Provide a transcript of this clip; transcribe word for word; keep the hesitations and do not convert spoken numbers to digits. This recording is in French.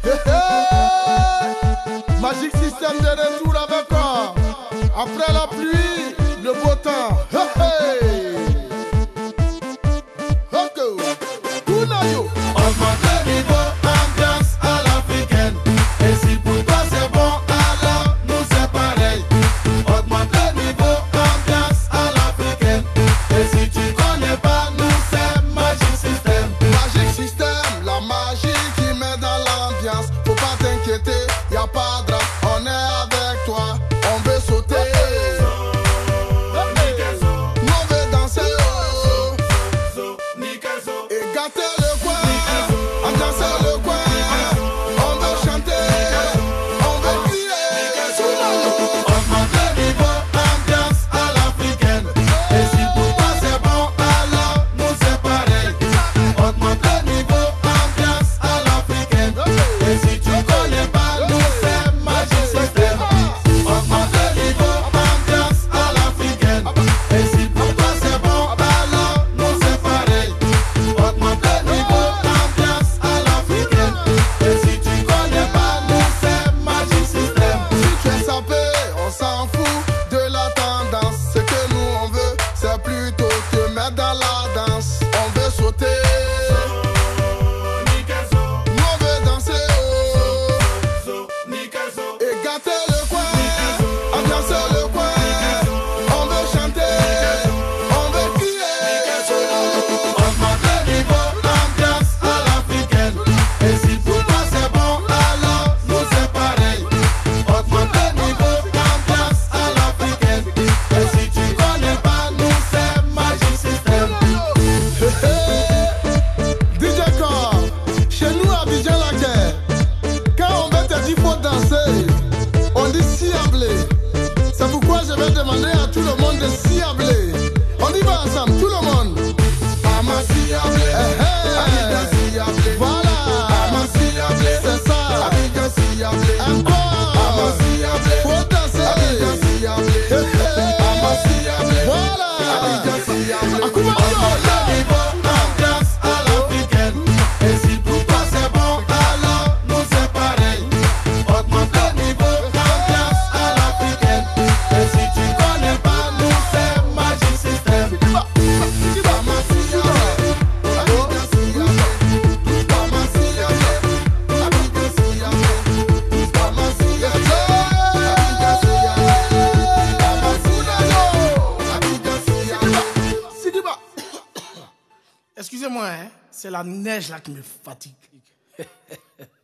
Magic System de retour avec quoi? Après la pluie, le beau temps. Hey, hey. Okay. Tunayo. Augmente le niveau, ambiance à l'africaine. Et si pour toi c'est bon, alors nous c'est pareil. Augmente le niveau, ambiance à l'africaine. Et si tu connais pas, nous c'est Magic System. Magic System, la magie qui met dans l'ambiance. Faut pas t'inquiéter, y a pas de drap, on est avec toi. On veut sauter, on veut danser, et gâter le coin, ambiancer le coin. On veut chanter, on veut crier. Augmente le niveau, ambiance à l'africaine. Et si pour toi c'est bon, alors nous c'est pareil. Augmente le niveau, ambiance à l'africaine. Et si tu connais pas, nous c'est Magic System. Augmente le niveau, ambiance à l'africaine. Et si pour toi c'est bon, alors nous c'est pareil. Augmente le niveau, ambiance à l'africaine. Et si tu connais pas, nous c'est Magic System. Si tu es sapé, on s'en fout de la tendance. Ce que nous on veut, c'est plutôt te mettre dans la danse. On veut sauter, nous on veut danser, oh, et gâter le coin, ambiancer le coin. On veut chanter, on veut crier. Augmente le niveau, ambiance à l'africaine. Et si pour toi c'est bon, alors nous c'est pareil. Augmente le niveau, ambiance à l'africaine. Et si tu connais pas, nous c'est Magic System. D J Core, chez nous à Abidjan la guerre, quand on veut te dire faut danser, on dit ciablé. C'est pourquoi je vais demander à tout le monde de ciabler. On y va ensemble, tout le monde. Ama ciablé, Eh, eh. Abidjan ciablé. Voilà, Ama ciablé, c'est ça. Abidjan ciablé. Encore, Ama ciablé, faut danser. Abidjan ciablé. Eh, eh. Ama ciablé, Voilà, Abidjan ciablé. Akuba, Augmente le niveau, ambiance à l'africaine. Et si pour toi c'est bon, alors nous c'est pareil. Augmente le niveau, ambiance à l'africaine. Et si tu connais pas, nous c'est Magic System. Ama ciablé, Abidjan ciablé. Ama ciablé, Abidjan ciablé. Ama ciablé, Abidjan ciablé. Ama ciablé, Abidjan ciablé. Sidiba. Excusez-moi, hein, c'est la neige là qui me fatigue.